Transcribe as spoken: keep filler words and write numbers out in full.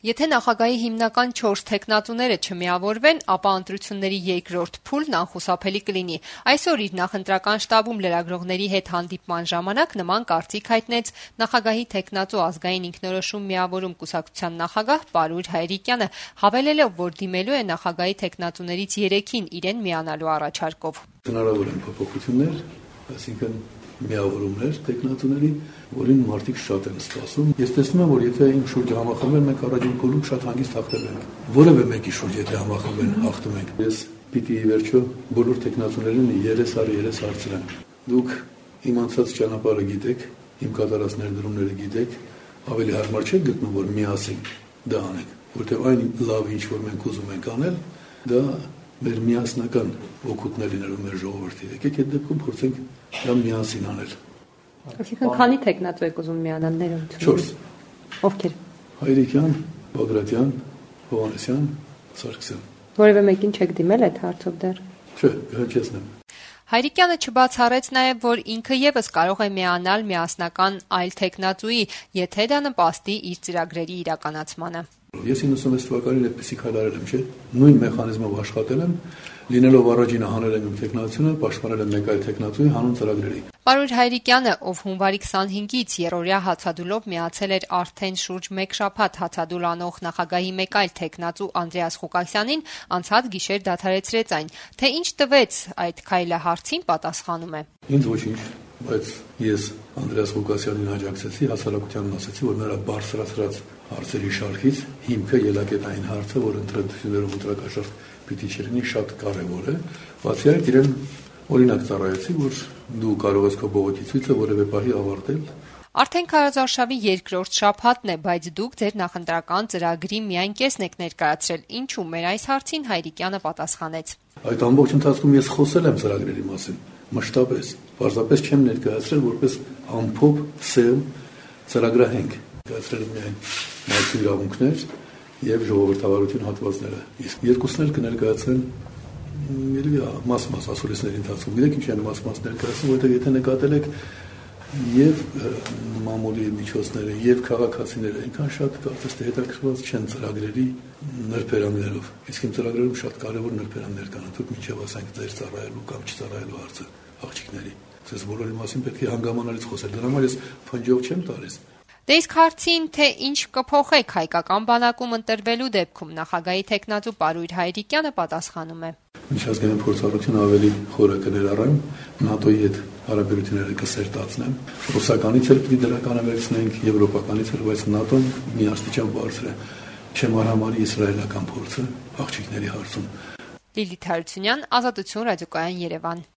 Եթե նախագահի հիմնական չորս թեկնածուները չմիավորվեն, ապա ընտրությունների երկրորդ փուլն անխուսափելի կլինի։ Այսօր իր նախընտրական շտաբում լրագրողների հետ հանդիպման ժամանակ նման կարծիք հայտնեց նախագահի թեկնածու ազգային ինքնորոշում միավորում կուսակցության նախագահ Պարույր Հայրիկյանը, հավելելով, որ դիմելու է նախագահի թեկնածուներից երեքին իրեն միանալու առաջարկով։ Հնարավոր են փոփոխություններ, այսինքն միավորումներ տեխնատուների, որին մարդիկ շատ են սպասում։ Ես տեսնում եմ, որ եթե իմ շուրջը համախմբեն, մենք առաջին փուլում շատ հանգիստ հաղթել ենք։ Որևէ մեկի շուրջ եթե համախմբեն, հաղթում ենք։ Ես պիտի ի վերջո բոլոր տեխնատուներին երես առ երես հարցրեմ։ Դուք իմ անցած ճանապարհը գիտեք, իմ կատարած ներդրումները գիտեք, ավելի հարմար չէ գտնում, որ միասին դա անենք, որտեղ այն լավ ինչ որ մենք ուզում ենք անել, դա մեր միասնական օգուտներ լինելու մեր ժողովրդի։ Եկեք այդ դեպքում փորձենք դա միասին անել։ Այսինքն քանի տեխնատու եք ուզում միանալ ներողություն։ չորս։ Ովքեր։ Հայրիկյան, Բագրատյան, Հովհաննեսյան, Սարգսյան։ Որևէ մեկին չեք դիմել այդ հարցով դեռ։ Չէ, կհնչեցնեմ։ Հայրիկյանը չբացառեց նաև, որ ինքը եւս կարող է միանալ միասնական այլ տեխնատուի, եթե դա նպաստի իր ծրագրերի իրականացմանը։ Ես իննսունվեց թվականին այդպիսի քայլ արել եմ, չէ՞։ Նույն մեխանիզմով աշխատել եմ, լինելով առաջինը հանել եմ իմ տեխնացիոնը, պաշտպանել եմ մեկ այլ տեխնատուի հանուն ծրագրերի։ Պարույր Հայրիկյանը, ով հունվարի քսանհինգից երրորդյա հացադուլով միացել էր արդեն շուրջ մեկ շաբաթ հացադուլ անող նախագահի մեկ այլ տեխնատու Անդրեաս Ղուկասյանին, անցած գիշեր դադարեցրեց այն, թե ինչ տվեց այդ քայլը հարցին պատասխանում է։ Ինձ ոչինչ, բայց ես Անդրեաս Ղուկասյանին աջակցեցի, հասարակությանն ասեցի, որ նրա բարձրացրած հարցերի շարքից հիմքը ելակետային հարցը, որ ընտրություններում ընտրակաշարք պիտի չլինի, շատ կարևոր է։ Բացի այդ, իրեն օրինակ ծառայեցի, որ դու կարող ես քո բողոքի ցույցը որևէ պահի ավարտել։ Արդեն քարոզարշավի երկրորդ շաբաթն է, բայց դուք ձեր նախընտրական ծրագրի միայն կեսն եք ներկայացրել, ինչու մեր այս հարցին Հայրիկյանը պատասխանեց։ Այդ ամբողջ ընթացքում ես խոսել եմ ծրագրերի մասին, մշտապես, պարզապես չեմ ներկայացրել որպես ամփոփ սև ծրագրահենք, ներկայացրել եմ միայն մարդու իրավունքներ եւ ժողովրդավարություն հատվածները։ Իսկ երկուսն էլ կներկայացնեն երևի մաս-մաս ասուլիսների ընթացքում։ Գիտեք ինչ են մաս-մաս ներկայացնում, որտեղ եթե նկատել եք եւ մամուլի միջոցները եւ քաղաքացիները այնքան շատ կարծես թե հետաքրքրված չեն ծրագրերի նրբերանգներով։ Իսկ իմ ծրագրերում շատ կարեւոր նրբերաններ կան, դուք միջև ասենք ձեր ծառայելու կամ չծառայելու հարցը աղջիկների։ Ես բոլորի մասին պետք է հանգամանալից խոսել։ Դրա համար ես փնջով չեմ տալիս։ Դե իսկ հարցին, թե ինչ կփոխեք հայկական բանակում ընտրվելու դեպքում, նախագահի տեխնատու Պարույր Հայրիկյանը պատասխանում է։ Միջազգային փորձառությունը ավելի խորը կներառեմ, ՆԱՏՕ-ի հետ հարաբերությունները կսերտացնեմ, ռուսականից էլ պիտի դրականավորենք, եվրոպականից էլ, բայց ՆԱՏՕ-ն միաստիճան բարձր է։ Չեմ արհամարի իսրայելական փորձը աղջիկների հարցում։ Լիլիթ Հարությունյան, Ազատություն ռադիոկայան, Երևան։